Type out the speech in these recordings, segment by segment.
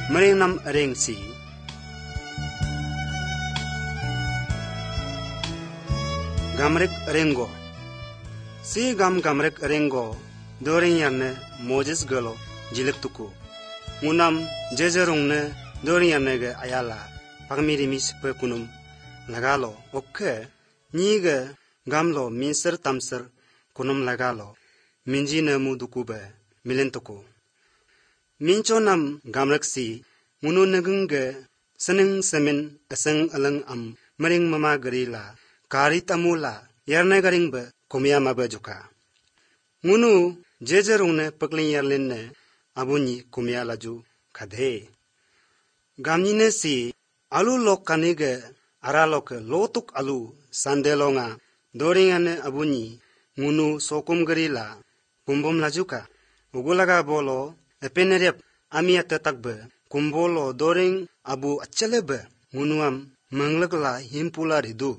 merenam reng si gamrek rengo si gamrek rengo doring yarne Moses galo jilek tuku munam jejerungne doring yarne ge ayala pagmirimis pe kunum lagalo okke niga gamlo minser tamser kunum lagalo minjine mudukube milentuku minchonam gamrek si munu nagenge seneng semen aseng alang am mering mama gerila kari tamula yarne garing be komia mabe joka munu jejerungne paklin yarlenne abuni komia laju kadhe gamnine si alu lok kanige aralok lotuk alu sandelonga doringane abuni munu sokum gerila kumbom lajuka ugulaga bolo epenerep amia tetakbe kumbolo doring abu achelebe munuam manglagla himpula ridu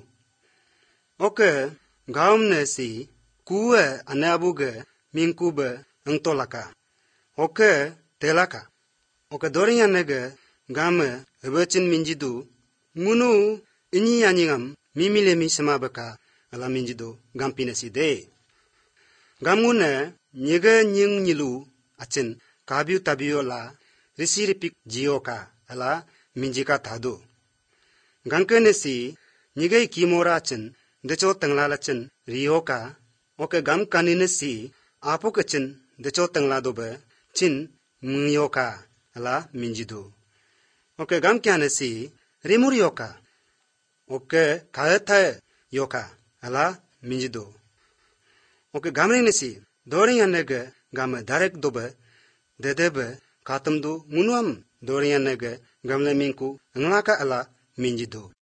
oke gaumne si kuwe anabuge minkube angtolaka oke telaka oke doring anege game ebechin minjidu munu ini aningam mimilemi semabeka ala minjidu gampine si de gamune nyege nying nyilu achin kabiu tabiola risiripik jioka ala minjika tadu gankene si nyege kimora achin decho tanglala chin rioka oke gam kanine si apok achin decho tanglado be chin mungyoka ala minjidu oke gam kyane si rimurioka oke kaetha yoka ala minjidu oke gamrene si doring anege game darek dobe dedebe katamdu munuam doring anege gamle minku nglaka ala minjidu